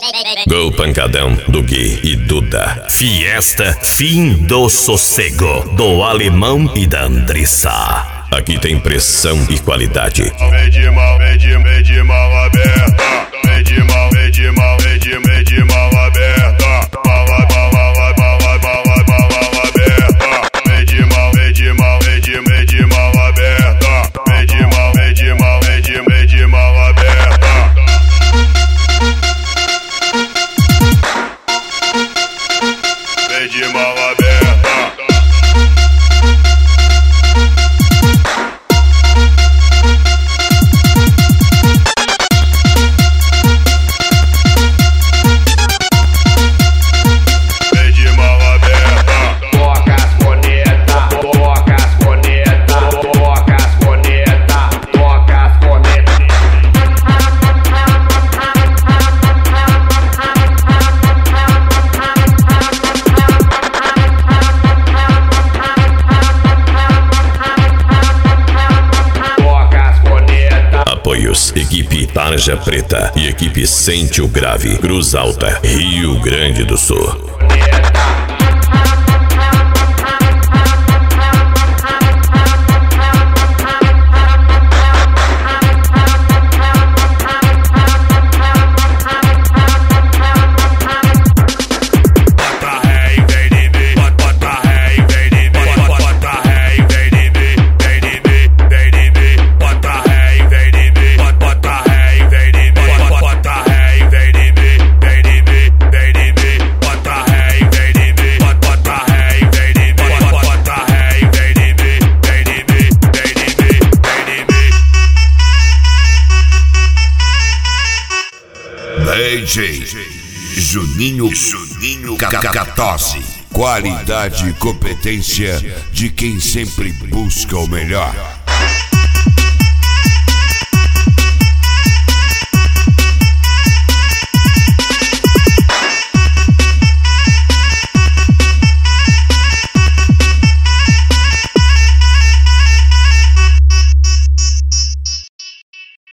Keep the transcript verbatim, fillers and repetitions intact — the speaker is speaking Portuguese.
Gol pancadão do Gui e Duda. Fiesta Fim do Sossego, do Alemão e da Andressa. Aqui tem pressão e qualidade. Vem de mal, vem de, vem de mal aberta. Vem de mal, vem de mal, vem de, vem de mal aberta. Mal, mal, mal, mal, mal, mal, mal, mal aberta. Vem de mal, vem de mal, vem de, vem de mal aberta. Vem de mal, vem de mal, vem de, vem de mal aberta. Vem de mal aberta. Apoios: equipe Tarja Preta e equipe Sente o Grave, Cruz Alta, Rio Grande do Sul. D J Juninho, Juninho Catose. Qualidade e competência de quem sempre busca o melhor.